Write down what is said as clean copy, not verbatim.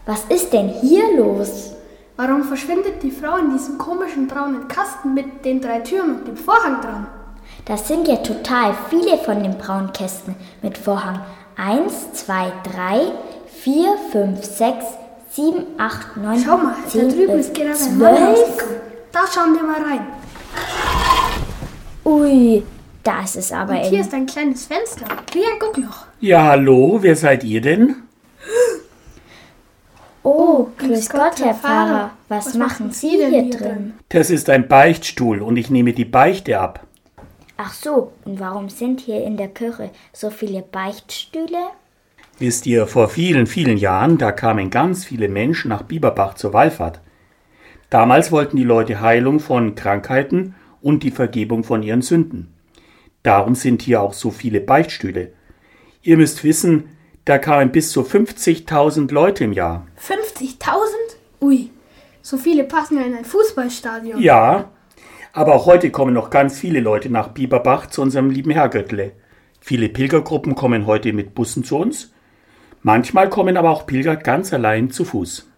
Was ist denn hier los? Warum verschwindet die Frau in diesem komischen braunen Kasten mit den 3 Türen und dem Vorhang dran? Das sind ja total viele von den braunen Kästen mit Vorhang. 1, 2, 3, 4, 5, 6, 7, 8, 9, Schau mal, 10, da drüben 11, ist gerade ein Mann 12. rausgekommen. Da schauen wir mal rein. Ui, das ist aber Und eng. hier ist ein kleines Fenster, wie ein Guckloch. Ja, hallo, wer seid ihr denn? Oh, grüß Gott, Herr Pfarrer. Was machen Sie denn hier drin? Das ist ein Beichtstuhl und ich nehme die Beichte ab. Ach so, und warum sind hier in der Kirche so viele Beichtstühle? Wisst ihr, vor vielen, vielen Jahren, da kamen ganz viele Menschen nach Bieberbach zur Wallfahrt. Damals wollten die Leute Heilung von Krankheiten und die Vergebung von ihren Sünden. Darum sind hier auch so viele Beichtstühle. Ihr müsst wissen, da kamen bis zu 50.000 Leute im Jahr. 50.000? Ui, so viele passen ja in ein Fußballstadion. Ja, aber auch heute kommen noch ganz viele Leute nach Bieberbach zu unserem lieben Herrgöttle. Viele Pilgergruppen kommen heute mit Bussen zu uns. Manchmal kommen aber auch Pilger ganz allein zu Fuß.